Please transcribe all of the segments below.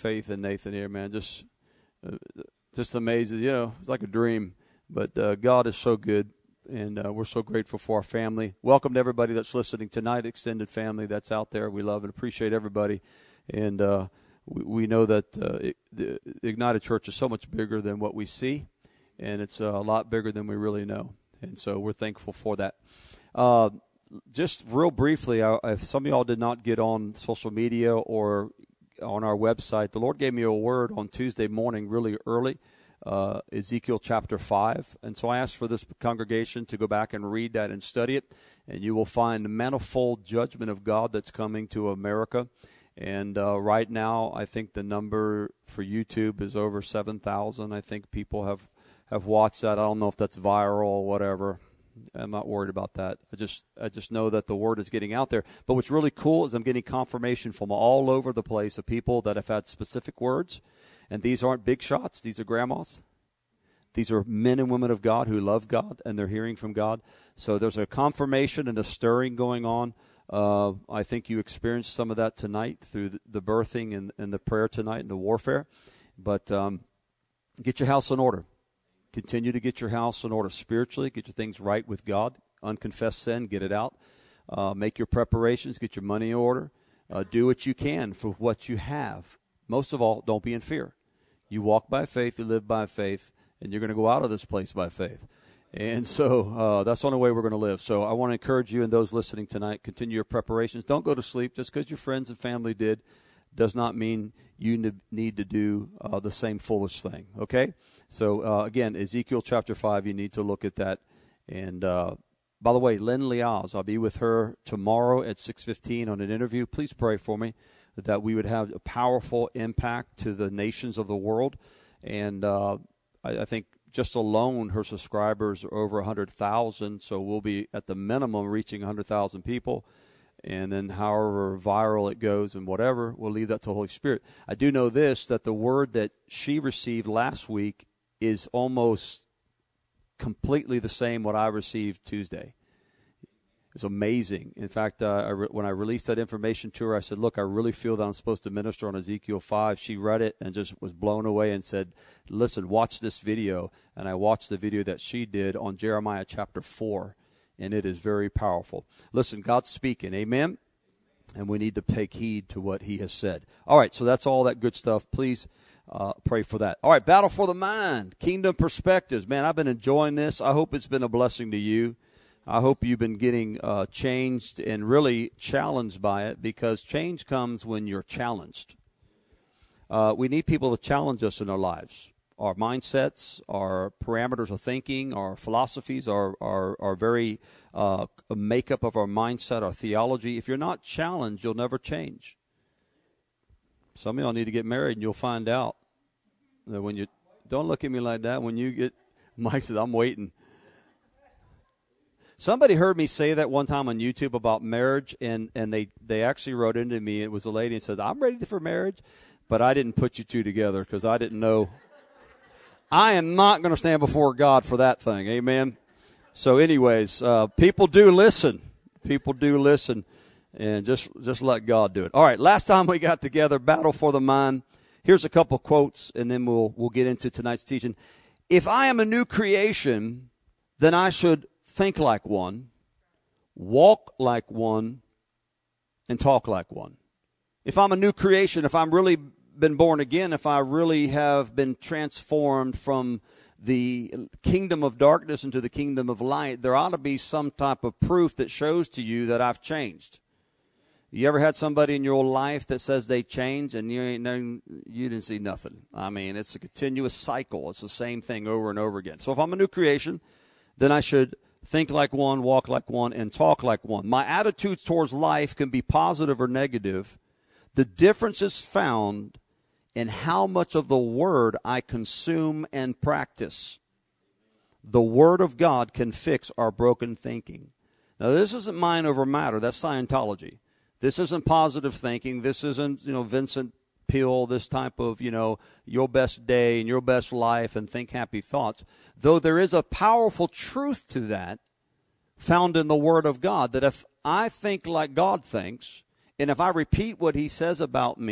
Faith and Nathan here, man. Just amazing. You know, it's like a dream. But God is so good, and we're so grateful for our family. Welcome to everybody that's listening tonight, extended family that's out there. We love and appreciate everybody. And we know that the Ignited Church is so much bigger than what we see, and it's a lot bigger than we really know. And so we're thankful for that. Just real briefly, if some of y'all did not get on social media or on our website, the Lord gave me a word on Tuesday morning really early, Ezekiel chapter 5. And so I asked for this congregation to go back and read that and study it, and you will find the manifold judgment of God that's coming to America. And right now, I think the number for YouTube is over 7,000. I think people have watched that. I don't know if that's viral or whatever. I'm not worried about that. I just know that the word is getting out there. But what's really cool is I'm getting confirmation from all over the place of people that have had specific words. And these aren't big shots. These are grandmas. These are men and women of God who love God, and they're hearing from God. So there's a confirmation and a stirring going on. I think you experienced some of that tonight through the birthing and the prayer tonight and the warfare. But get your house in order. Continue to get your house in order spiritually. Get your things right with God. Unconfessed sin, get it out. Make your preparations. Get your money in order. Do what you can for what you have. Most of all, don't be in fear. You walk by faith, you live by faith, and you're going to go out of this place by faith. And so that's the only way we're going to live. So I want to encourage you and those listening tonight, continue your preparations. Don't go to sleep. Just because your friends and family did does not mean you need to do the same foolish thing, okay? So, again, Ezekiel chapter 5, you need to look at that. And, by the way, Lynn Liaz, I'll be with her tomorrow at 6:15 on an interview. Please pray for me that we would have a powerful impact to the nations of the world. And I think just alone her subscribers are over 100,000, so we'll be at the minimum reaching 100,000 people. And then however viral it goes and whatever, we'll leave that to the Holy Spirit. I do know this, that the word that she received last week is almost completely the same what I received Tuesday. It's amazing. In fact, when I released that information to her, I said, look, I really feel that I'm supposed to minister on Ezekiel 5. She read it and just was blown away and said, listen, watch this video. And I watched the video that she did on Jeremiah chapter 4, and it is very powerful. Listen, God's speaking, amen? And we need to take heed to what he has said. All right, so that's all that good stuff. Please pray for that. All right, Battle for the Mind, Kingdom Perspectives. Man, I've been enjoying this. I hope it's been a blessing to you. I hope you've been getting changed and really challenged by it, because change comes when you're challenged. We need people to challenge us in our lives. Our mindsets, our parameters of thinking, our philosophies, our very makeup of our mindset, our theology. If you're not challenged, you'll never change. Some of y'all need to get married, and you'll find out that when you don't look at me like that. When you get, Mike said, I'm waiting. Somebody heard me say that one time on YouTube about marriage, and they actually wrote into me. It was a lady and said, I'm ready for marriage, but I didn't put you two together because I didn't know. I am not going to stand before God for that thing. Amen. So anyways, people do listen. People do listen, and just let God do it. All right, last time we got together, Battle for the Mind. Here's a couple quotes, and then we'll get into tonight's teaching. If I am a new creation, then I should think like one, walk like one, and talk like one. If I'm a new creation, if I'm really been born again, if I really have been transformed from the kingdom of darkness into the kingdom of light, there ought to be some type of proof that shows to you that I've changed. You ever had somebody in your life that says they changed and you didn't see nothing? I mean, it's a continuous cycle. It's the same thing over and over again. So if I'm a new creation, then I should think like one, walk like one, and talk like one. My attitudes towards life can be positive or negative. The difference is found in how much of the Word I consume and practice. The Word of God can fix our broken thinking. Now, this isn't mind over matter. That's Scientology. This isn't positive thinking. This isn't, Vincent Peale, this type of, your best day and your best life and think happy thoughts. Though there is a powerful truth to that found in the Word of God, that if I think like God thinks, and if I repeat what He says about me,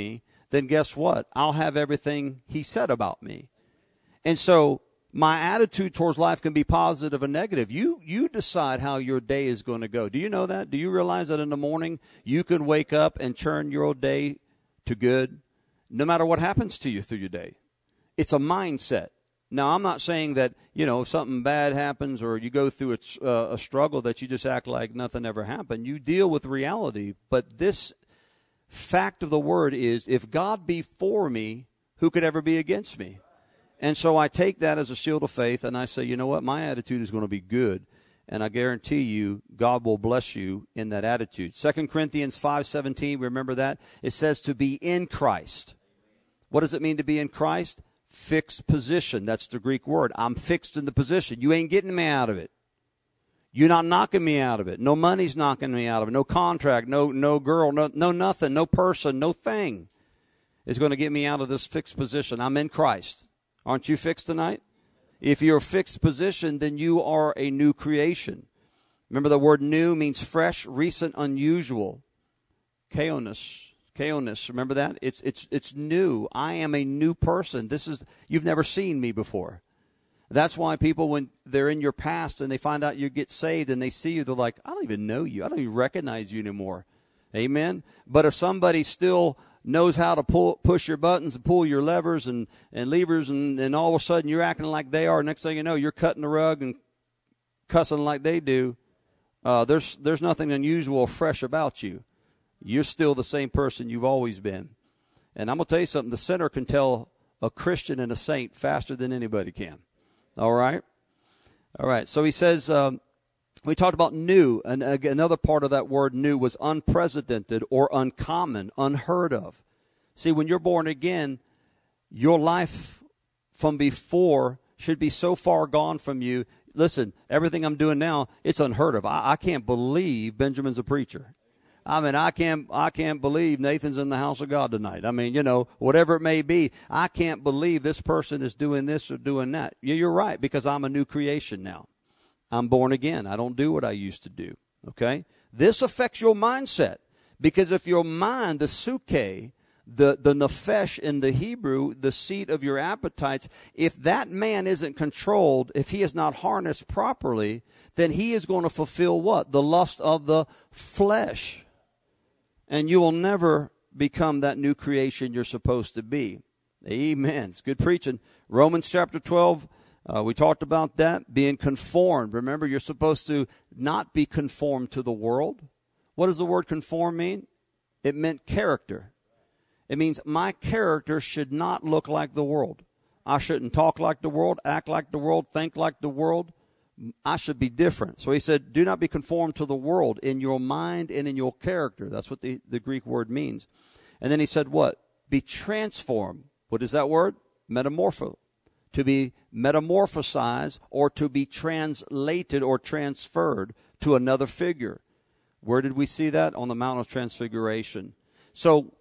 then guess what? I'll have everything he said about me. And so my attitude towards life can be positive or negative. You decide how your day is going to go. Do you know that? Do you realize that in the morning you can wake up and turn your day to good no matter what happens to you through your day? It's a mindset. Now, I'm not saying that, if something bad happens or you go through a struggle that you just act like nothing ever happened. You deal with reality. But this fact of the word is, if God be for me, who could ever be against me? And so I take that as a shield of faith, and I say, you know what? My attitude is going to be good. And I guarantee you, God will bless you in that attitude. 2 Corinthians 5:17, remember that? It says to be in Christ. What does it mean to be in Christ? Fixed position. That's the Greek word. I'm fixed in the position. You ain't getting me out of it. You're not knocking me out of it. No money's knocking me out of it. No contract, no girl, no nothing, no person, no thing is going to get me out of this fixed position. I'm in Christ. Aren't you fixed tonight? If you're a fixed position, then you are a new creation. Remember, the word new means fresh, recent, unusual. Chaonis, remember that? It's new. I am a new person. You've never seen me before. That's why people, when they're in your past and they find out you get saved and they see you, they're like, I don't even know you. I don't even recognize you anymore. Amen? But if somebody still knows how to push your buttons and pull your levers and levers, and all of a sudden you're acting like they are, next thing you know, you're cutting the rug and cussing like they do, there's nothing unusual or fresh about you. You're still the same person you've always been. And I'm going to tell you something. The sinner can tell a Christian and a saint faster than anybody can. All right? All right. So he says, we talked about new. And another part of that word new was unprecedented or uncommon, unheard of. See, when you're born again, your life from before should be so far gone from you. Listen, everything I'm doing now, it's unheard of. I can't believe Benjamin's a preacher. I mean, I can't believe Nathan's in the house of God tonight. I mean, whatever it may be, I can't believe this person is doing this or doing that. You're right, because I'm a new creation now. I'm born again. I don't do what I used to do, okay? This affects your mindset, because if your mind, the suke, the nefesh in the Hebrew, the seat of your appetites, if that man isn't controlled, if he is not harnessed properly, then he is going to fulfill what? The lust of the flesh. And you will never become that new creation you're supposed to be. Amen. It's good preaching. Romans chapter 12, we talked about that. Being conformed. Remember, you're supposed to not be conformed to the world. What does the word conform mean? It meant character. It means my character should not look like the world. I shouldn't talk like the world, act like the world, think like the world. I should be different. So he said, do not be conformed to the world in your mind and in your character. That's what the Greek word means. And then he said what? Be transformed. What is that word? Metamorpho. To be metamorphosized or to be translated or transferred to another figure. Where did we see that? On the Mount of Transfiguration. So,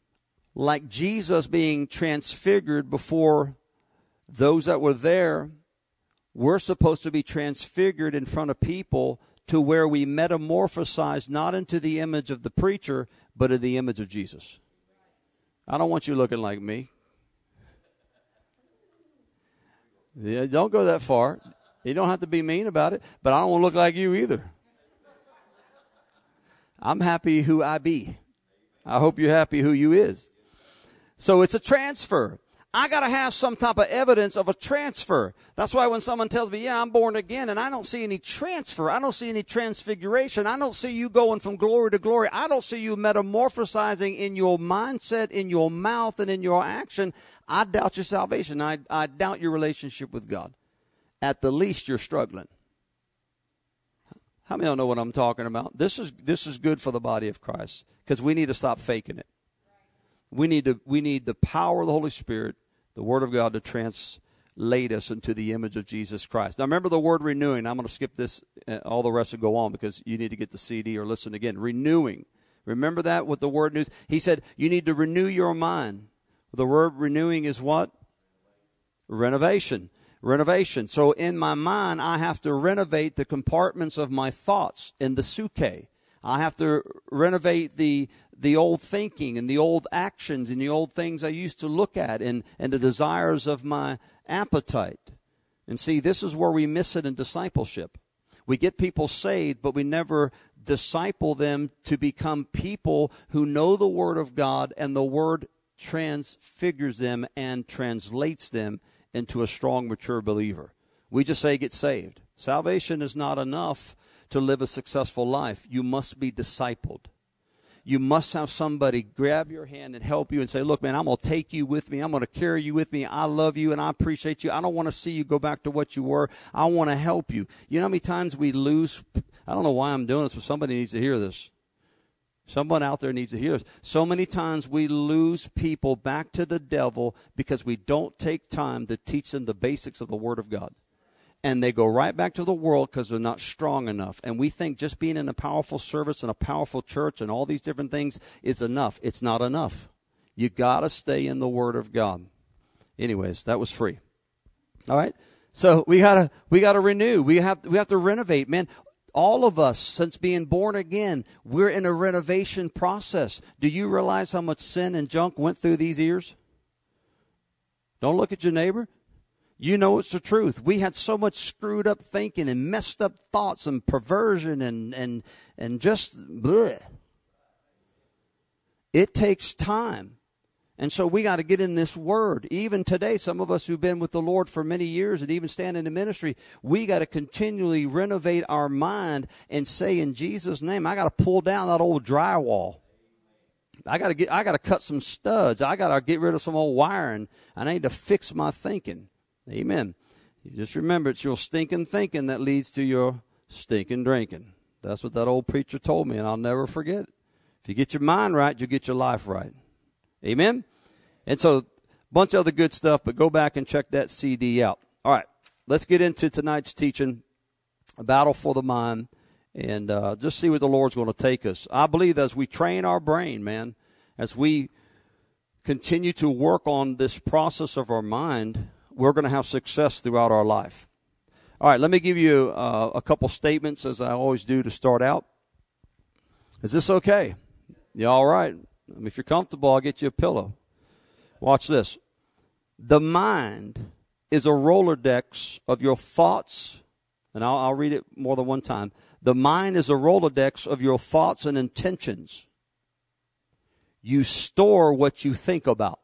like Jesus being transfigured before those that were there, we're supposed to be transfigured in front of people to where we metamorphosize not into the image of the preacher, but in the image of Jesus. I don't want you looking like me. Yeah, don't go that far. You don't have to be mean about it, but I don't want to look like you either. I'm happy who I be. I hope you're happy who you is. So it's a transfer. I got to have some type of evidence of a transfer. That's why when someone tells me, yeah, I'm born again, and I don't see any transfer, I don't see any transfiguration, I don't see you going from glory to glory, I don't see you metamorphosizing in your mindset, in your mouth, and in your action, I doubt your salvation. I doubt your relationship with God. At the least, you're struggling. How many of you know what I'm talking about? This is good for the body of Christ, because we need to stop faking it. We need the power of the Holy Spirit, the Word of God, to translate us into the image of Jesus Christ. Now, remember the word renewing. I'm going to skip this. All the rest will go on because you need to get the CD or listen again. Renewing. Remember that with the word news? He said you need to renew your mind. The word renewing is what? Renovation. Renovation. So in my mind, I have to renovate the compartments of my thoughts in the suke. I have to renovate the old thinking and the old actions and the old things I used to look at and the desires of my appetite. And see, this is where we miss it in discipleship. We get people saved, but we never disciple them to become people who know the Word of God, and the Word transfigures them and translates them into a strong, mature believer. We just say get saved. Salvation is not enough to live a successful life. You must be discipled. You must have somebody grab your hand and help you and say, look, man, I'm going to take you with me. I'm going to carry you with me. I love you and I appreciate you. I don't want to see you go back to what you were. I want to help you. You know how many times we lose? I don't know why I'm doing this, but somebody needs to hear this. Someone out there needs to hear this. So many times we lose people back to the devil because we don't take time to teach them the basics of the Word of God. And they go right back to the world because they're not strong enough. And we think just being in a powerful service and a powerful church and all these different things is enough. It's not enough. You got to stay in the Word of God. Anyways, that was free. All right. So we gotta renew. We have to renovate, man. All of us, since being born again, we're in a renovation process. Do you realize how much sin and junk went through these ears? Don't look at your neighbor. You know it's the truth. We had so much screwed up thinking and messed up thoughts and perversion and just bleh. It takes time. And so we got to get in this Word. Even today, some of us who've been with the Lord for many years and even stand in the ministry, we got to continually renovate our mind and say in Jesus' name, I got to pull down that old drywall. I got to cut some studs. I got to get rid of some old wiring. I need to fix my thinking. Amen. You just remember it's your stinking thinking that leads to your stinking drinking. That's what that old preacher told me, and I'll never forget it. If you get your mind right, you'll get your life right. Amen? And so, a bunch of other good stuff, but go back and check that CD out. All right, let's get into tonight's teaching, A Battle for the Mind, and just see where the Lord's going to take us. I believe that as we train our brain, man, as we continue to work on this process of our mind, we're going to have success throughout our life. All right, let me give you a couple statements, as I always do, to start out. Is this okay? You all right? If you're comfortable, I'll get you a pillow. Watch this. The mind is a Rolodex of your thoughts, and I'll read it more than one time. The mind is a Rolodex of your thoughts and intentions. You store what you think about,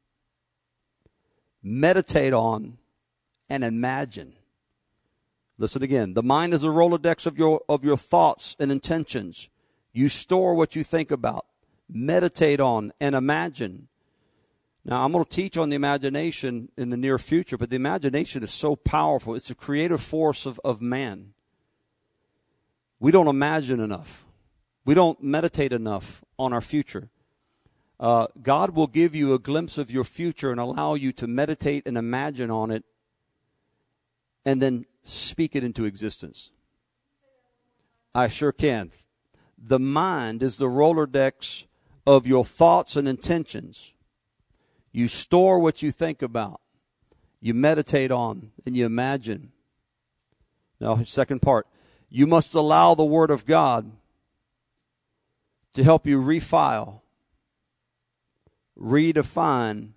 meditate on, and imagine. Listen again. The mind is a Rolodex of your thoughts and intentions. You store what you think about, meditate on, and imagine. Now, I'm going to teach on the imagination in the near future, but the imagination is so powerful. It's a creative force of man. We don't imagine enough. We don't meditate enough on our future. God will give you a glimpse of your future and allow you to meditate and imagine on it and then speak it into existence. I sure can. The mind is the Rolodex of your thoughts and intentions. You store what you think about, you meditate on, and you imagine. Now, second part, you must allow the Word of God to help you refile, redefine,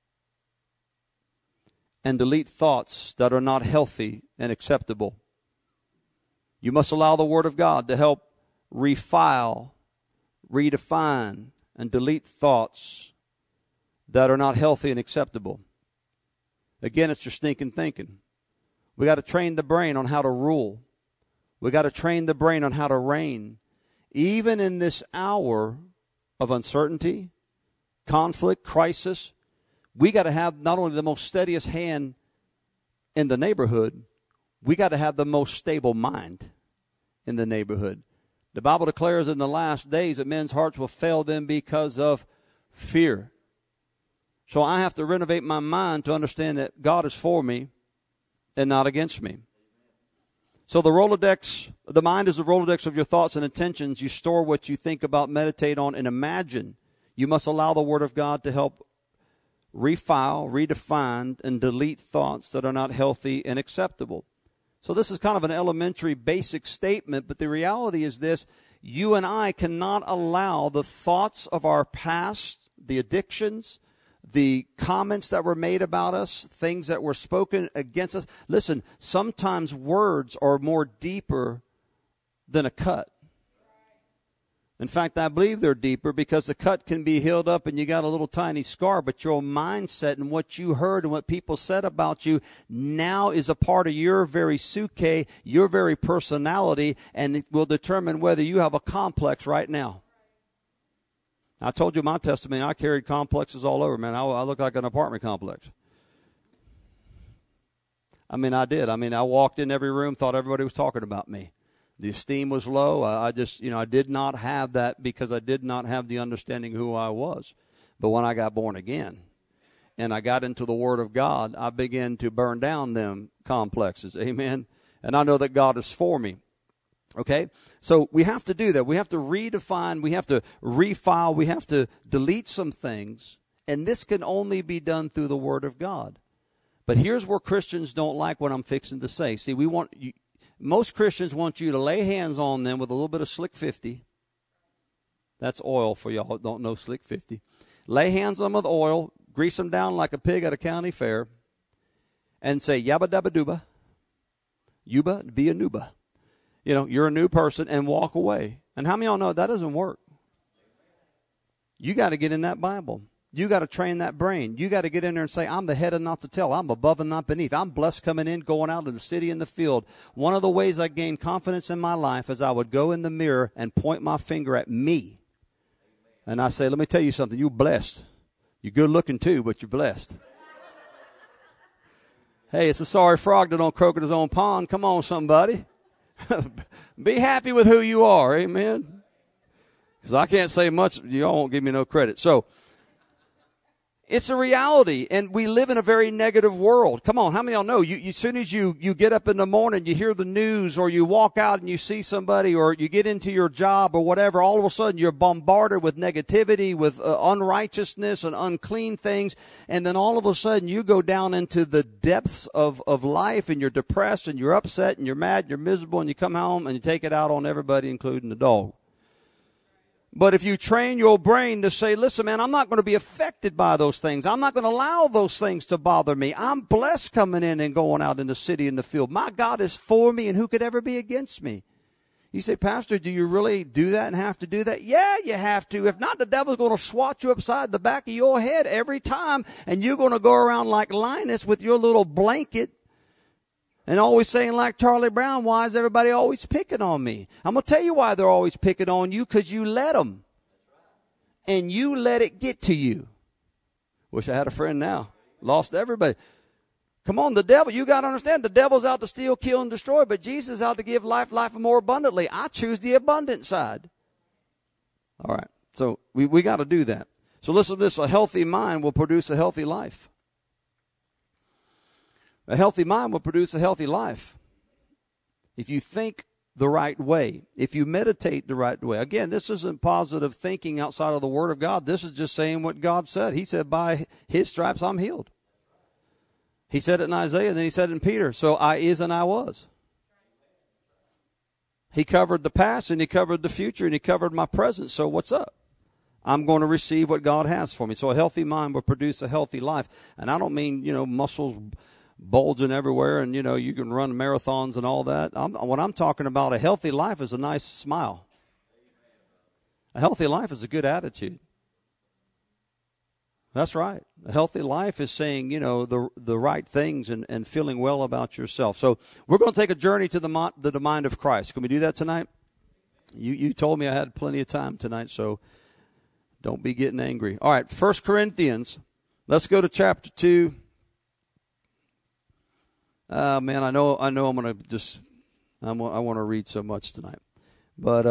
and delete thoughts that are not healthy and acceptable. You must allow the Word of God to help refile, redefine, and delete thoughts that are not healthy and acceptable. Again, it's your stinking thinking. We got to train the brain on how to rule. We got to train the brain on how to reign. Even in this hour of uncertainty, conflict, crisis, we got to have not only the most steadiest hand in the neighborhood, we got to have the most stable mind in the neighborhood. The Bible declares in the last days that men's hearts will fail them because of fear. So I have to renovate my mind to understand that God is for me and not against me. So the mind is the Rolodex of your thoughts and intentions. You store what you think about, meditate on, and imagine. You must allow the Word of God to help refile, redefine, and delete thoughts that are not healthy and acceptable. So this is kind of an elementary, basic statement, but the reality is this. you and I cannot allow the thoughts of our past, the addictions, the comments that were made about us, things that were spoken against us. Listen, sometimes words are more deeper than a cut. In fact, I believe they're deeper because the cut can be healed up and you got a little tiny scar, but your mindset and what you heard and what people said about you now is a part of your very psyche, your very personality, and it will determine whether you have a complex right now. I told you my testimony, I carried complexes all over, man. I look like an apartment complex. I did. I walked in every room, thought everybody was talking about me. The esteem was low. I did not have that because I did not have the understanding who I was. But when I got born again and I got into the Word of God, I began to burn down them complexes. Amen. And I know that God is for me. Okay? So we have to do that. We have to redefine. We have to refile. We have to delete some things. And this can only be done through the Word of God. But here's where Christians don't like what I'm fixing to say. See, most Christians want you to lay hands on them with a little bit of Slick 50. That's oil for y'all that don't know Slick 50. Lay hands on them with oil, grease them down like a pig at a county fair, and say, yabba dabba dooba, yuba be a nooba. You're a new person, and walk away. And how many of y'all know that doesn't work? You got to get in that Bible. You got to train that brain. You got to get in there and say, I'm the head and not the tail. I'm above and not beneath. I'm blessed coming in, going out in the city and the field. One of the ways I gained confidence in my life is I would go in the mirror and point my finger at me. And I say, let me tell you something. You're blessed. You're good looking too, but you're blessed. Hey, it's a sorry frog that don't croak in his own pond. Come on, somebody. Be happy with who you are. Amen. Because I can't say much. Y'all won't give me no credit. So, it's a reality, and we live in a very negative world. Come on, how many of y'all know? As soon as you get up in the morning, you hear the news, or you walk out and you see somebody, or you get into your job or whatever, all of a sudden you're bombarded with negativity, with unrighteousness and unclean things, and then all of a sudden you go down into the depths of life, and you're depressed, and you're upset, and you're mad, and you're miserable, and you come home and you take it out on everybody, including the dog. But if you train your brain to say, listen, man, I'm not going to be affected by those things. I'm not going to allow those things to bother me. I'm blessed coming in and going out in the city and the field. My God is for me, and who could ever be against me? You say, Pastor, do you really do that and have to do that? Yeah, you have to. If not, the devil's going to swat you upside the back of your head every time, and you're going to go around like Linus with your little blanket and always saying like Charlie Brown, why is everybody always picking on me? I'm going to tell you why they're always picking on you, because you let them. And you let it get to you. Wish I had a friend now. Lost everybody. Come on, the devil, you got to understand, the devil's out to steal, kill, and destroy, but Jesus is out to give life more abundantly. I choose the abundant side. All right, so we got to do that. So listen to this, a healthy mind will produce a healthy life. A healthy mind will produce a healthy life. If you think the right way, if you meditate the right way. Again, this isn't positive thinking outside of the Word of God. This is just saying what God said. He said, by His stripes I'm healed. He said it in Isaiah, and then He said it in Peter. So I is and I was. He covered the past, and He covered the future, and He covered my present. So what's up? I'm going to receive what God has for me. So a healthy mind will produce a healthy life. And I don't mean, muscles bulging everywhere, and you can run marathons and all that. What I'm talking about, a healthy life is a nice smile. A healthy life is a good attitude. That's right. A healthy life is saying, the right things and feeling well about yourself. So we're going to take a journey to the mind of Christ. Can we do that tonight? You told me I had plenty of time tonight, so don't be getting angry. All right, 1 Corinthians. Let's go to chapter 2. Man, I know I'm going to I want to read so much tonight. But,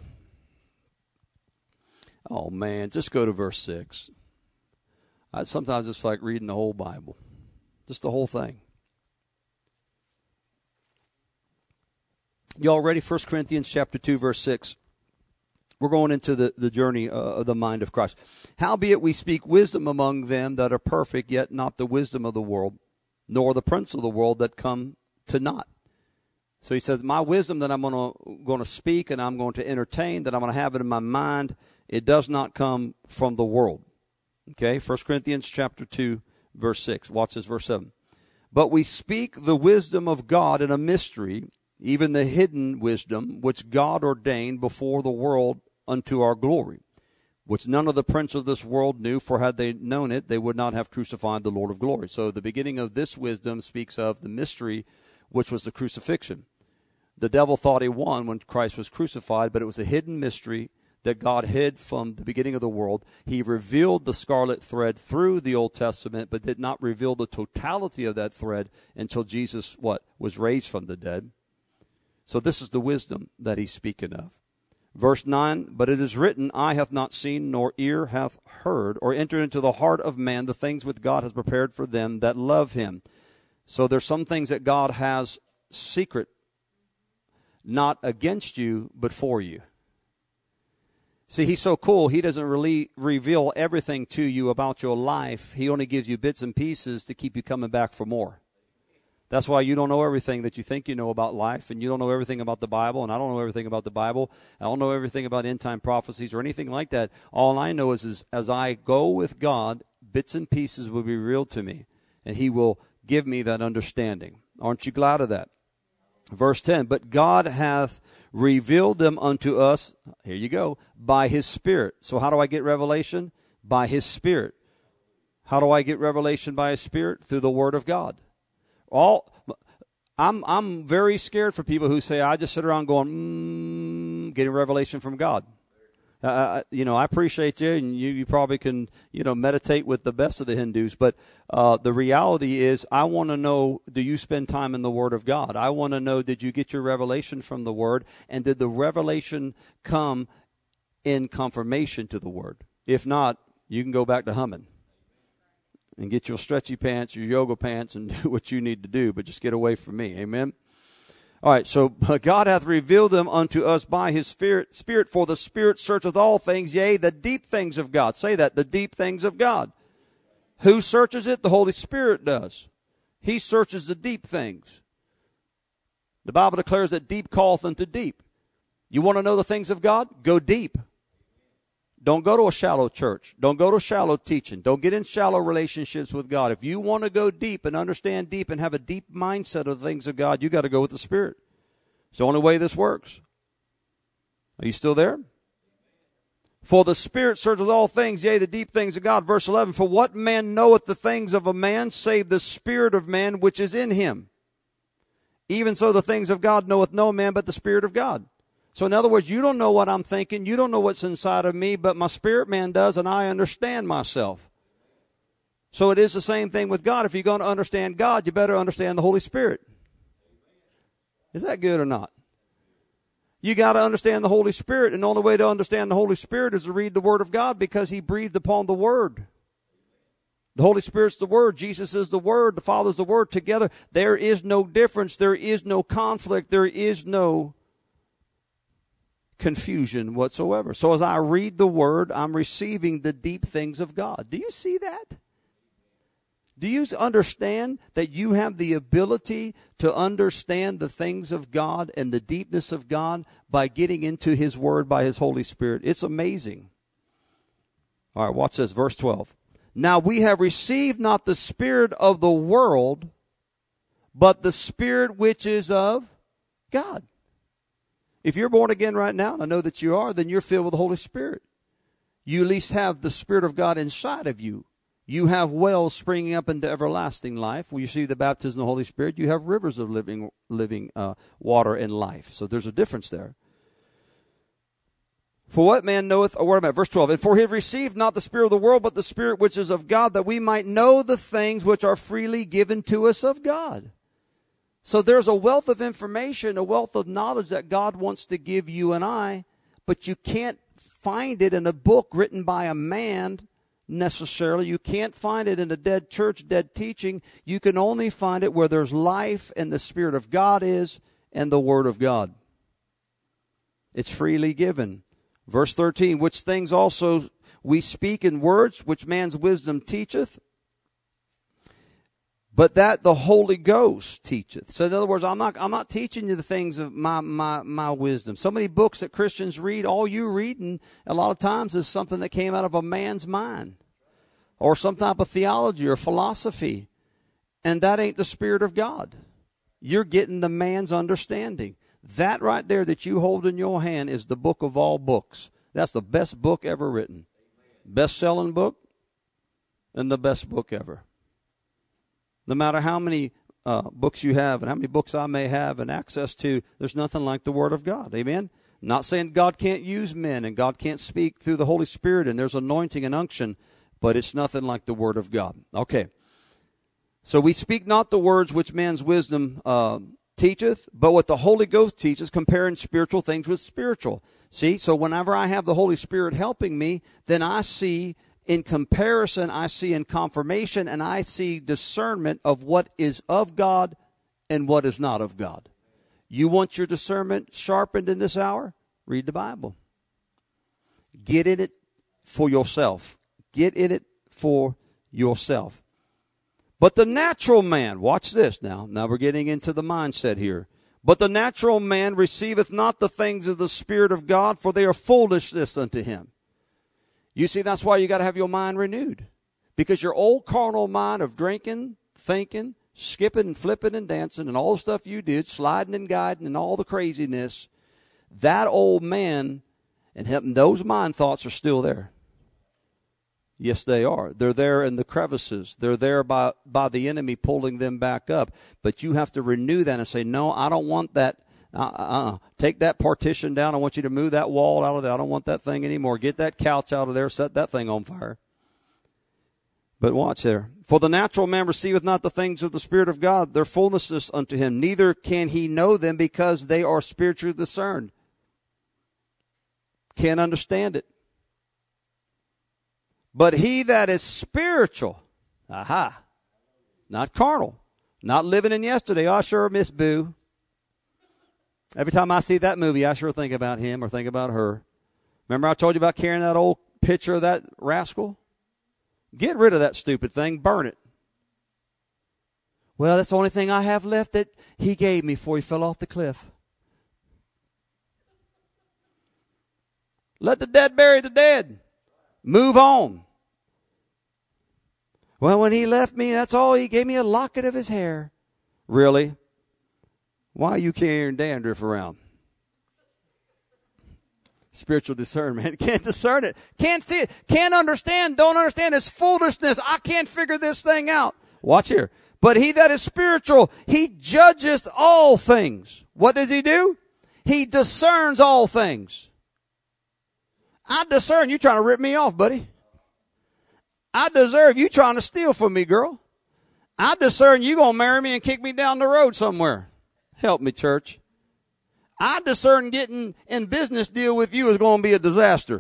oh man, just go to verse 6. Sometimes it's like reading the whole Bible. Just the whole thing. Y'all ready? 1 Corinthians chapter 2, verse 6. We're going into the journey of the mind of Christ. Howbeit we speak wisdom among them that are perfect, yet not the wisdom of the world, nor the prince of the world that come to naught. So he said, my wisdom that I'm going to speak and I'm going to entertain, that I'm going to have it in my mind, it does not come from the world. Okay, 1 Corinthians chapter 2, verse 6. Watch this, verse 7. But we speak the wisdom of God in a mystery, even the hidden wisdom, which God ordained before the world unto our glory, which none of the prince of this world knew, for had they known it, they would not have crucified the Lord of glory. So the beginning of this wisdom speaks of the mystery, which was the crucifixion. The devil thought he won when Christ was crucified, but it was a hidden mystery that God hid from the beginning of the world. He revealed the scarlet thread through the Old Testament, but did not reveal the totality of that thread until Jesus, was raised from the dead. So this is the wisdom that he's speaking of. Verse 9, but it is written, eye hath not seen, nor ear hath heard, or entered into the heart of man the things which God has prepared for them that love him. So there's some things that God has secret, not against you, but for you. See, he's so cool, he doesn't really reveal everything to you about your life. He only gives you bits and pieces to keep you coming back for more. That's why you don't know everything that you think you know about life, and you don't know everything about the Bible, and I don't know everything about the Bible. I don't know everything about end-time prophecies or anything like that. All I know is as I go with God, bits and pieces will be revealed to me, and he will give me that understanding. Aren't you glad of that? Verse 10, but God hath revealed them unto us, here you go, by his Spirit. So how do I get revelation? By his Spirit. How do I get revelation by his Spirit? Through the Word of God. I'm very scared for people who say, I just sit around going, getting revelation from God. I appreciate you, and you probably can, meditate with the best of the Hindus. But the reality is, I want to know, do you spend time in the Word of God? I want to know, did you get your revelation from the Word? And did the revelation come in confirmation to the Word? If not, you can go back to humming and get your stretchy pants, your yoga pants, and do what you need to do. But just get away from me. Amen? All right, so God hath revealed them unto us by his Spirit, for the Spirit searcheth all things, yea, the deep things of God. Say that, the deep things of God. Who searches it? The Holy Spirit does. He searches the deep things. The Bible declares that deep calleth unto deep. You want to know the things of God? Go deep. Don't go to a shallow church. Don't go to shallow teaching. Don't get in shallow relationships with God. If you want to go deep and understand deep and have a deep mindset of the things of God, you got to go with the Spirit. It's the only way this works. Are you still there? For the Spirit searcheth all things, yea, the deep things of God. Verse 11, for what man knoweth the things of a man, save the Spirit of man which is in him? Even so the things of God knoweth no man but the Spirit of God. So in other words, you don't know what I'm thinking. You don't know what's inside of me, but my spirit man does, and I understand myself. So it is the same thing with God. If you're going to understand God, you better understand the Holy Spirit. Is that good or not? You got to understand the Holy Spirit, and the only way to understand the Holy Spirit is to read the Word of God, because he breathed upon the Word. The Holy Spirit's the Word. Jesus is the Word. The Father's the Word. Together, there is no difference. There is no conflict. There is no confusion whatsoever. So as I read the Word, I'm receiving the deep things of God. Do you see that? Do you understand that you have the ability to understand the things of God and the deepness of God by getting into his Word by his Holy Spirit? It's amazing. All right, watch this, verse 12. Now we have received not the spirit of the world, but the Spirit which is of God. If you're born again right now, and I know that you are, then you're filled with the Holy Spirit. You at least have the Spirit of God inside of you. You have wells springing up into everlasting life. When you see the baptism of the Holy Spirit, you have rivers of living water and life. So there's a difference there. For what man knoweth, or where am I? Verse 12. And for he hath received not the Spirit of the world, but the Spirit which is of God, that we might know the things which are freely given to us of God. So there's a wealth of information, a wealth of knowledge that God wants to give you and I, but you can't find it in a book written by a man necessarily. You can't find it in a dead church, dead teaching. You can only find it where there's life and the Spirit of God is and the Word of God. It's freely given. Verse 13, which things also we speak in words which man's wisdom teacheth, but that the Holy Ghost teacheth. So in other words, I'm not teaching you the things of my wisdom. So many books that Christians read, all you reading a lot of times is something that came out of a man's mind, or some type of theology or philosophy. And that ain't the Spirit of God. You're getting the man's understanding. That right there that you hold in your hand is the book of all books. That's the best book ever written. Best-selling book and the best book ever. No matter how many books you have and how many books I may have and access to, there's nothing like the Word of God. Amen? Not saying God can't use men and God can't speak through the Holy Spirit and there's anointing and unction, but it's nothing like the Word of God. Okay. So we speak not the words which man's wisdom teacheth, but what the Holy Ghost teaches, comparing spiritual things with spiritual. See, so whenever I have the Holy Spirit helping me, then I see in comparison, I see in confirmation, and I see discernment of what is of God and what is not of God. You want your discernment sharpened in this hour? Read the Bible. Get in it for yourself. Get in it for yourself. But the natural man, watch this now. Now we're getting into the mindset here. But the natural man receiveth not the things of the Spirit of God, for they are foolishness unto him. You see, that's why you got to have your mind renewed. Because your old carnal mind of drinking, thinking, skipping and flipping and dancing and all the stuff you did, sliding and guiding and all the craziness, that old man and those mind thoughts are still there. Yes, they are. They're there in the crevices. They're there by the enemy pulling them back up. But you have to renew that and say, no, I don't want that. Take that partition down. I want you to move that wall out of there. I don't want that thing anymore. Get that couch out of there. Set that thing on fire. But watch there. For the natural man receiveth not the things of the Spirit of God. Their fullness is unto him. Neither can he know them because they are spiritually discerned. Can't understand it. But he that is spiritual, not carnal, not living in yesterday. I sure miss Boo. Every time I see that movie, I sure think about him or think about her. Remember I told you about carrying that old picture of that rascal? Get rid of that stupid thing. Burn it. Well, that's the only thing I have left that he gave me before he fell off the cliff. Let the dead bury the dead. Move on. Well, when he left me, that's all. He gave me a locket of his hair. Really? Why are you carrying dandruff around? Spiritual discernment. Can't discern it. Can't see it. Can't understand. Don't understand. It's foolishness. I can't figure this thing out. Watch here. But he that is spiritual, he judgeth all things. What does he do? He discerns all things. I discern you trying to rip me off, buddy. I deserve you trying to steal from me, girl. I discern you going to marry me and kick me down the road somewhere. Help me, church. I discern getting in business deal with you is going to be a disaster.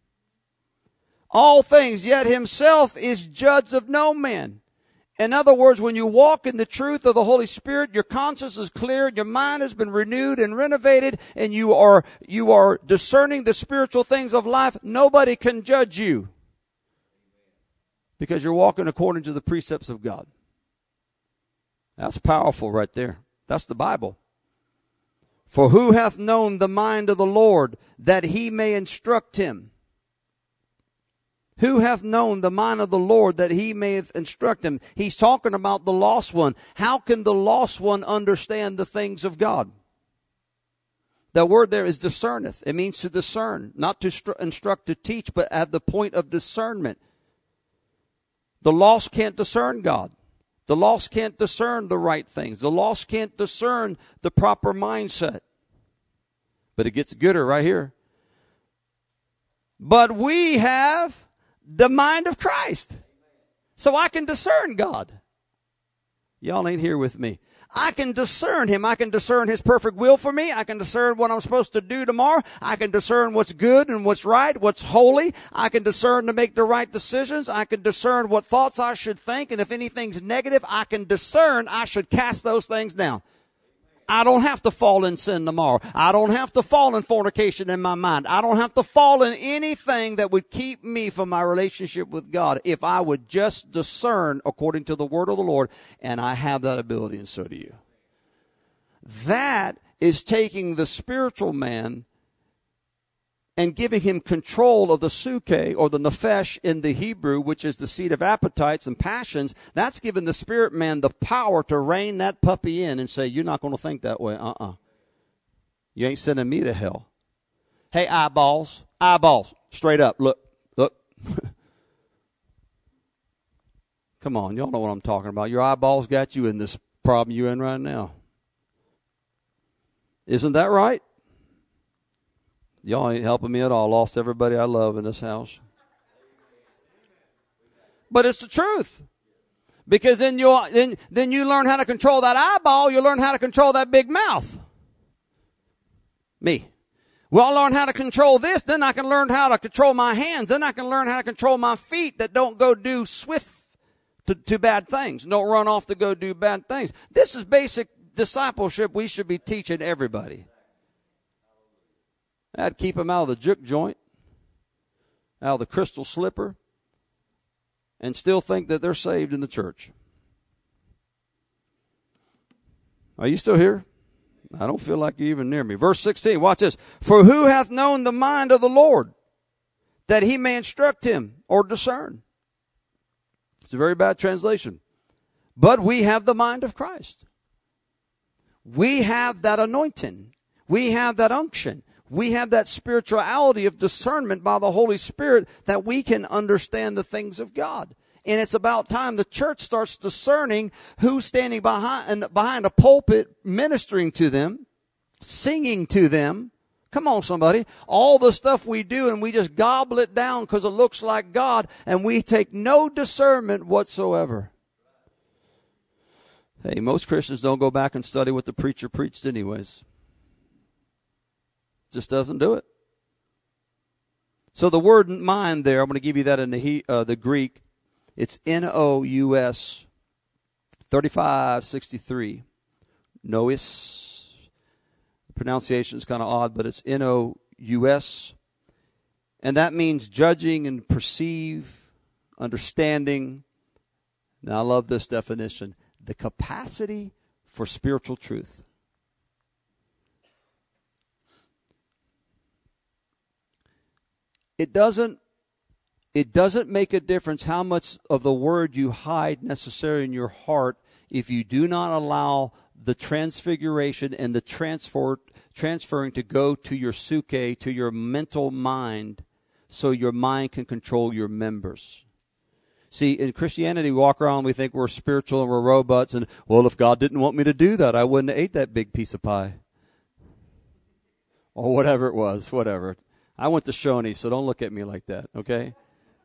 All things, yet himself is judge of no man. In other words, when you walk in the truth of the Holy Spirit, your conscience is clear, your mind has been renewed and renovated, and you are discerning the spiritual things of life. Nobody can judge you because you're walking according to the precepts of God. That's powerful right there. That's the Bible. For who hath known the mind of the Lord that he may instruct him? Who hath known the mind of the Lord that he may instruct him? He's talking about the lost one. How can the lost one understand the things of God? The word there is discerneth. It means to discern, not to instruct, to teach, but at the point of discernment. The lost can't discern God. The lost can't discern the right things. The lost can't discern the proper mindset. But it gets gooder right here. But we have the mind of Christ. So I can discern God. Y'all ain't here with me. I can discern him. I can discern his perfect will for me. I can discern what I'm supposed to do tomorrow. I can discern what's good and what's right, what's holy. I can discern to make the right decisions. I can discern what thoughts I should think. And if anything's negative, I can discern I should cast those things down. I don't have to fall in sin tomorrow. I don't have to fall in fornication in my mind. I don't have to fall in anything that would keep me from my relationship with God if I would just discern according to the word of the Lord, and I have that ability, and so do you. That is taking the spiritual man and giving him control of the suke, or the nephesh in the Hebrew, which is the seat of appetites and passions. That's giving the spirit man the power to rein that puppy in and say, you're not going to think that way. You ain't sending me to hell. Hey, eyeballs, straight up, look. Come on, y'all know what I'm talking about. Your eyeballs got you in this problem you're in right now. Isn't that right? Y'all ain't helping me at all. Lost everybody I love in this house. But it's the truth. Because then you learn how to control that eyeball. You learn how to control that big mouth. Me. Well, I'll learn how to control this. Then I can learn how to control my hands. Then I can learn how to control my feet that don't go do swift to bad things. Don't run off to go do bad things. This is basic discipleship we should be teaching everybody. I'd keep them out of the juke joint, out of the crystal slipper, and still think that they're saved in the church. Are you still here? I don't feel like you're even near me. Verse 16, watch this. For who hath known the mind of the Lord, that he may instruct him or discern? It's a very bad translation. But we have the mind of Christ. We have that anointing. We have that unction. We have that spirituality of discernment by the Holy Spirit that we can understand the things of God. And it's about time the church starts discerning who's standing behind a pulpit, ministering to them, singing to them. Come on, somebody. All the stuff we do, and we just gobble it down because it looks like God, and we take no discernment whatsoever. Hey, most Christians don't go back and study what the preacher preached anyways. Just doesn't do it. So the word mind there, I'm going to give you that in the Greek. It's Nous 3563. Nous. The pronunciation is kind of odd, but it's Nous. And that means judging and perceive, understanding. Now I love this definition. The capacity for spiritual truth. It doesn't make a difference how much of the word you hide necessarily in your heart if you do not allow the transfiguration and the transferring to go to your suke, to your mental mind, so your mind can control your members. See, in Christianity, we walk around and we think we're spiritual and we're robots, and, well, if God didn't want me to do that, I wouldn't have ate that big piece of pie. Or whatever it was, whatever. I went to Shoney's, so don't look at me like that, okay?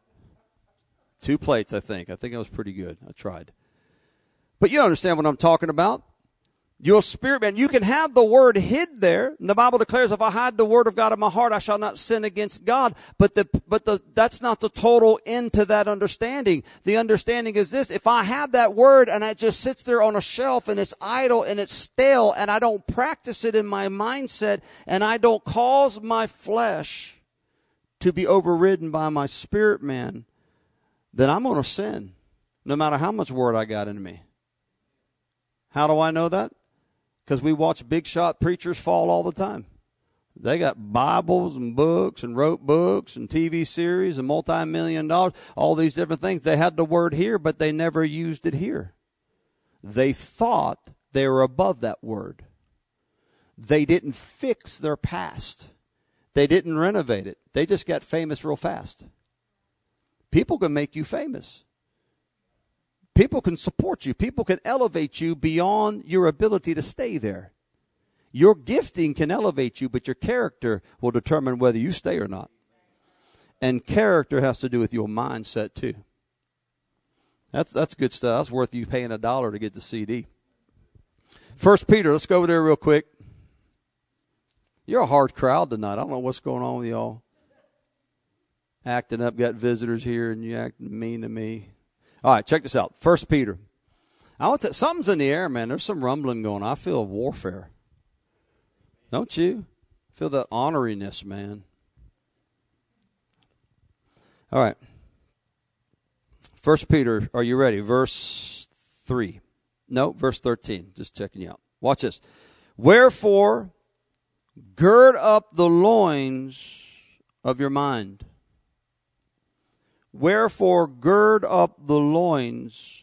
2 plates, I think. I think I was pretty good. I tried. But you understand what I'm talking about. Your spirit, man, you can have the word hid there. And the Bible declares, if I hide the word of God in my heart, I shall not sin against God. But that's not the total end to that understanding. The understanding is this. If I have that word and it just sits there on a shelf and it's idle and it's stale and I don't practice it in my mindset and I don't cause my flesh to be overridden by my spirit, man, then I'm going to sin no matter how much word I got in me. How do I know that? Because we watch big shot preachers fall all the time. They got Bibles and books and wrote books and TV series and multi-million-dollar, all these different things. They had the word here, but they never used it here. They thought they were above that word. They didn't fix their past. They didn't renovate it. They just got famous real fast. People can make you famous. People can support you. People can elevate you beyond your ability to stay there. Your gifting can elevate you, but your character will determine whether you stay or not. And character has to do with your mindset too. That's good stuff. That's worth you paying $1 to get the CD. 1 Peter, let's go over there real quick. You're a hard crowd tonight. I don't know what's going on with y'all. Acting up, got visitors here, and you acting mean to me. All right, check this out. 1 Peter. Something's in the air, man. There's some rumbling going on. I feel warfare. Don't you? Feel that honoriness, man. All right. 1 Peter, are you ready? Verse 3. No, verse 13. Just checking you out. Watch this. Wherefore, gird up the loins of your mind. Wherefore, gird up the loins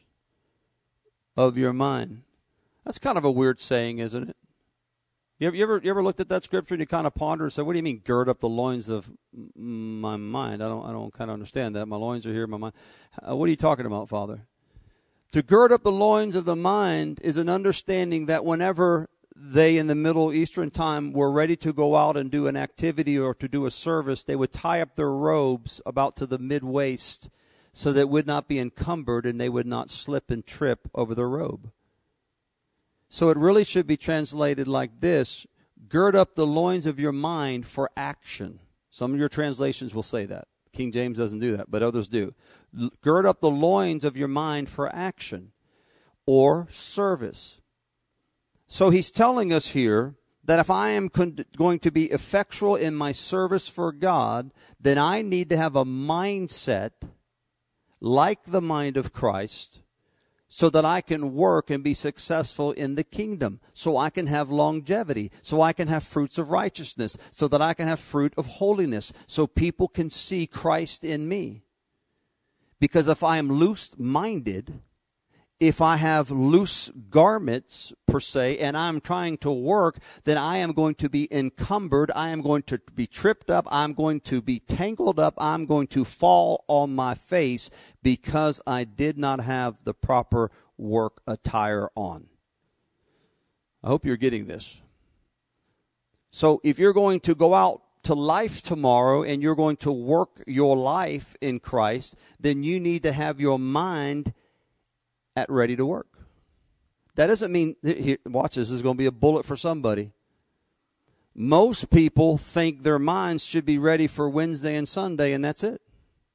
of your mind. That's kind of a weird saying, isn't it? You ever looked at that scripture and you kind of ponder and say, what do you mean, gird up the loins of my mind? I don't kind of understand that. My loins are here, my mind. What are you talking about, Father? To gird up the loins of the mind is an understanding that whenever they in the Middle Eastern time were ready to go out and do an activity or to do a service, they would tie up their robes about to the mid-waist so that it would not be encumbered and they would not slip and trip over the robe. So it really should be translated like this: gird up the loins of your mind for action. Some of your translations will say that. King James doesn't do that, but others do. Gird up the loins of your mind for action or service. So he's telling us here that if I am going to be effectual in my service for God, then I need to have a mindset like the mind of Christ, so that I can work and be successful in the kingdom, so I can have longevity, so I can have fruits of righteousness, so that I can have fruit of holiness, so people can see Christ in me. Because if I am loose-minded, if I have loose garments, per se, and I'm trying to work, then I am going to be encumbered, I am going to be tripped up, I'm going to be tangled up, I'm going to fall on my face because I did not have the proper work attire on. I hope you're getting this. So if you're going to go out to life tomorrow and you're going to work your life in Christ, then you need to have your mind at ready to work. That doesn't mean, here, watch this is going to be a bullet for somebody. Most people think their minds should be ready for Wednesday and Sunday, and that's it.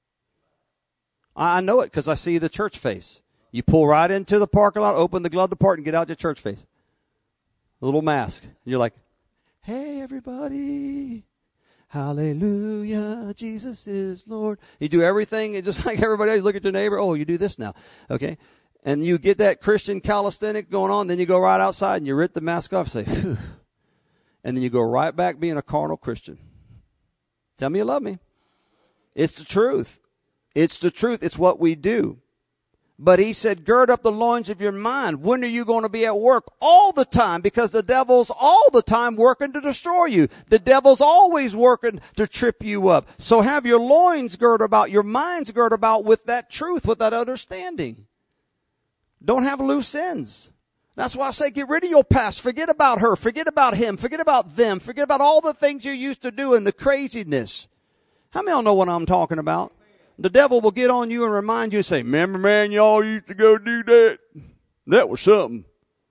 I know it because I see the church face. You pull right into the parking lot, open the glove department, and get out your church face. A little mask. And you're like, hey, everybody. Hallelujah, Jesus is Lord. You do everything, and just like everybody else, you look at your neighbor, oh, you do this now. Okay? And you get that Christian calisthenic going on, then you go right outside and you rip the mask off and say, phew. And then you go right back being a carnal Christian. Tell me you love me. It's the truth. It's the truth. It's what we do. But he said, gird up the loins of your mind. When are you going to be at work? All the time, because the devil's all the time working to destroy you. The devil's always working to trip you up. So have your loins girt about, your minds girt about with that truth, with that understanding. Don't have loose ends. That's why I say get rid of your past. Forget about her. Forget about him. Forget about them. Forget about all the things you used to do and the craziness. How many of y'all know what I'm talking about? The devil will get on you and remind you and say, remember, man, y'all used to go do that. That was something.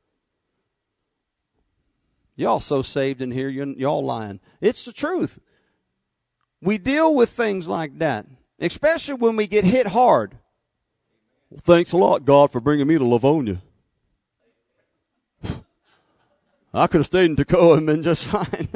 Y'all so saved in here, y'all lying. It's the truth. We deal with things like that, especially when we get hit hard. Well, thanks a lot, God, for bringing me to Livonia. I could have stayed in Toccoa and been just fine.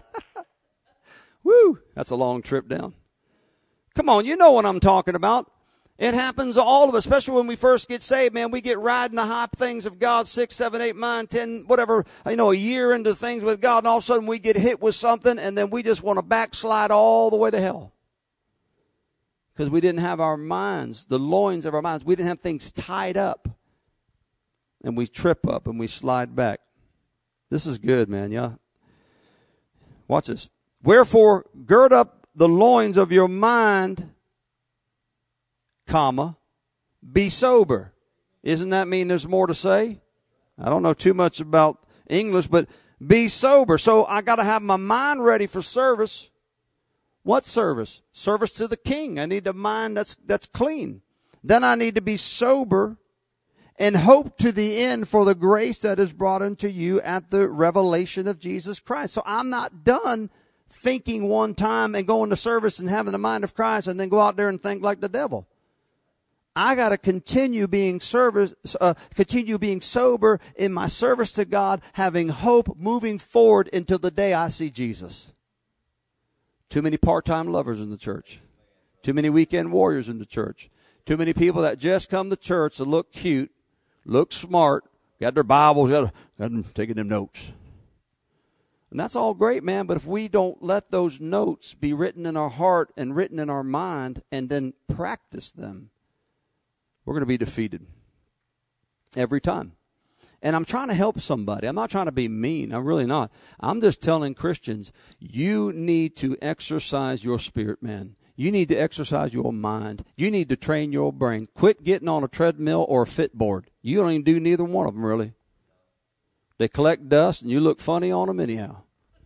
Woo, that's a long trip down. Come on, you know what I'm talking about. It happens to all of us, especially when we first get saved, man. We get riding the high things of God, 6, 7, 8, 9, 10, whatever, a year into things with God, and all of a sudden we get hit with something, and then we just want to backslide all the way to hell. Because we didn't have our minds, the loins of our minds, we didn't have things tied up. And we trip up and we slide back. This is good, man, yeah. Watch this. Wherefore, gird up the loins of your mind, comma, be sober. Isn't that mean there's more to say? I don't know too much about English, but be sober. So I got to have my mind ready for service. What service? Service to the King. I need a mind that's clean. Then I need to be sober and hope to the end for the grace that is brought unto you at the revelation of Jesus Christ. So I'm not done thinking one time and going to service and having the mind of Christ and then go out there and think like the devil. I got to continue being sober in my service to God, having hope moving forward until the day I see Jesus. Too many part-time lovers in the church. Too many weekend warriors in the church. Too many people that just come to church to look cute, look smart, got their Bibles, got them taking them notes. And that's all great, man, but if we don't let those notes be written in our heart and written in our mind and then practice them, we're going to be defeated every time. And I'm trying to help somebody. I'm not trying to be mean. I'm really not. I'm just telling Christians, you need to exercise your spirit, man. You need to exercise your mind. You need to train your brain. Quit getting on a treadmill or a Fitboard. You don't even do neither one of them, really. They collect dust, and you look funny on them anyhow.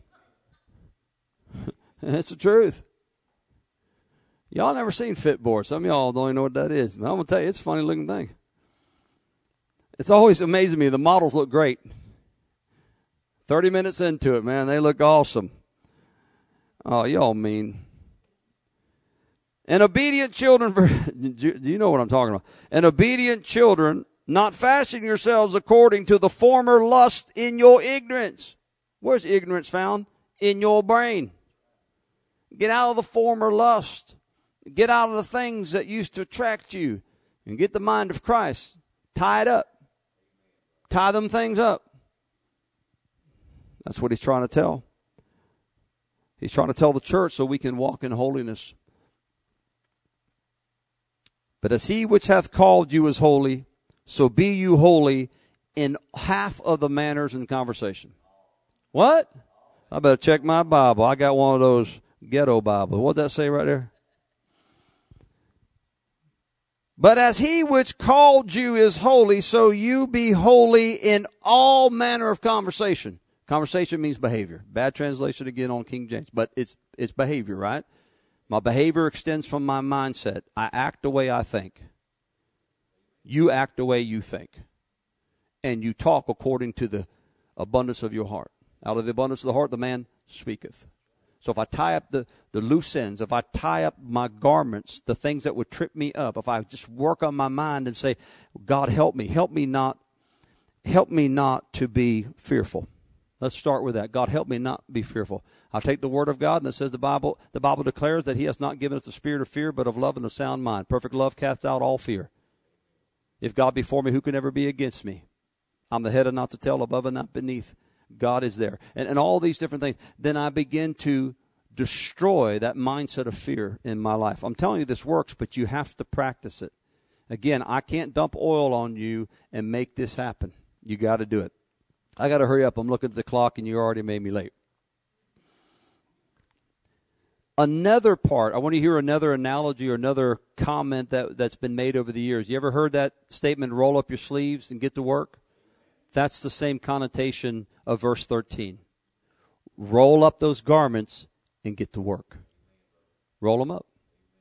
That's the truth. Y'all never seen Fitboard. Some of y'all don't even know what that is. But I'm going to tell you, it's a funny-looking thing. It's always amazing me. The models look great. 30 minutes into it, man, they look awesome. Oh, y'all mean. And obedient children, do you know what I'm talking about? And obedient children, not fashioning yourselves according to the former lust in your ignorance. Where's ignorance found? In your brain. Get out of the former lust. Get out of the things that used to attract you and get the mind of Christ. Tie it up. Tie them things up. That's what he's trying to tell. He's trying to tell the church so we can walk in holiness. But as he which hath called you is holy, so be you holy in half of the manners and conversation. What? I better check my Bible. I got one of those ghetto Bibles. What'd that say right there? But as he which called you is holy, so you be holy in all manner of conversation. Conversation means behavior. Bad translation again on King James, but it's behavior, right? My behavior extends from my mindset. I act the way I think. You act the way you think. And you talk according to the abundance of your heart. Out of the abundance of the heart, the man speaketh. So if I tie up the loose ends, if I tie up my garments, the things that would trip me up, if I just work on my mind and say, God, help me not to be fearful. Let's start with that. God, help me not be fearful. I'll take the word of God, and it says the Bible declares that he has not given us the spirit of fear, but of love and a sound mind. Perfect love casts out all fear. If God be for me, who can ever be against me? I'm the head and not the tail, above and not beneath. God is there. And all these different things. Then I begin to destroy that mindset of fear in my life. I'm telling you this works, but you have to practice it. Again, I can't dump oil on you and make this happen. You got to do it. I got to hurry up. I'm looking at the clock, and you already made me late. Another part, I want to hear another analogy or another comment that's been made over the years. You ever heard that statement, roll up your sleeves and get to work? That's the same connotation of verse 13. Roll up those garments and get to work. Roll them up.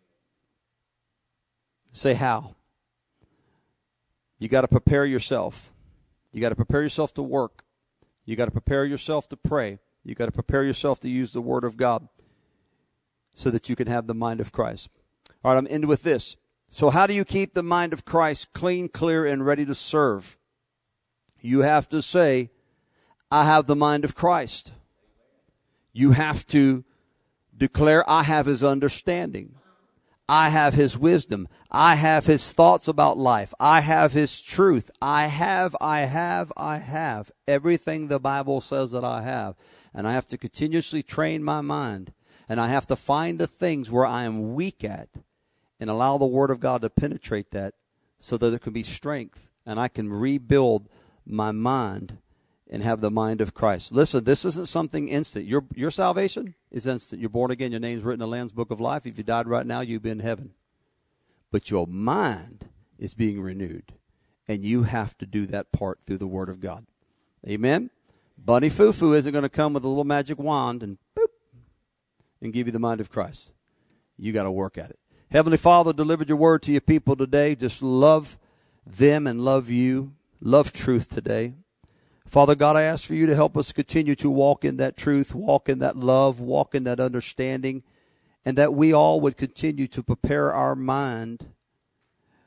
Say how? You got to prepare yourself. You got to prepare yourself to work. You got to prepare yourself to pray. You got to prepare yourself to use the Word of God so that you can have the mind of Christ. All right, I'm into with this. So how do you keep the mind of Christ clean, clear, and ready to serve? You have to say, I have the mind of Christ. You have to declare, I have his understanding. I have his wisdom. I have his thoughts about life. I have his truth. I have everything the Bible says that I have. And I have to continuously train my mind. And I have to find the things where I am weak at and allow the Word of God to penetrate that so that there can be strength and I can rebuild my mind and have the mind of Christ. Listen, this isn't something instant. Your salvation is instant. You're born again. Your name's written in the Lamb's Book of Life. If you died right now, you'd be in heaven. But your mind is being renewed, and you have to do that part through the Word of God. Amen? Bunny Foo-Foo isn't going to come with a little magic wand and boop, and give you the mind of Christ. You got to work at it. Heavenly Father delivered your word to your people today. Just love them and love you. Love truth today. Father God, I ask for you to help us continue to walk in that truth, walk in that love, walk in that understanding, and that we all would continue to prepare our mind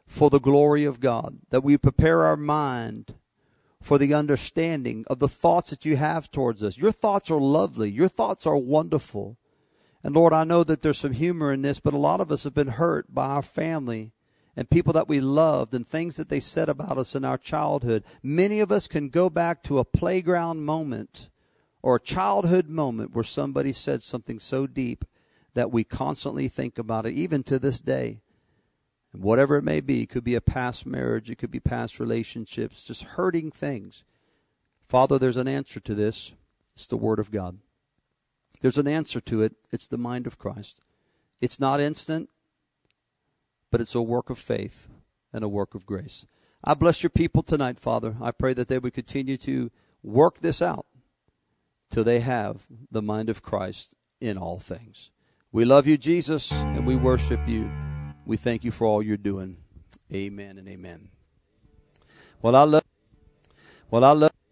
for the glory of God, that we prepare our mind for the understanding of the thoughts that you have towards us. Your thoughts are lovely. Your thoughts are wonderful. And Lord, I know that there's some humor in this, but a lot of us have been hurt by our family and people that we loved and things that they said about us in our childhood. Many of us can go back to a playground moment or a childhood moment where somebody said something so deep that we constantly think about it, even to this day. And whatever it may be, it could be a past marriage, it could be past relationships, just hurting things. Father, there's an answer to this. It's the Word of God. There's an answer to it. It's the mind of Christ. It's not instant, but it's a work of faith and a work of grace. I bless your people tonight, Father. I pray that they would continue to work this out till they have the mind of Christ in all things. We love you, Jesus, and we worship you. We thank you for all you're doing. Amen and amen. Well, I love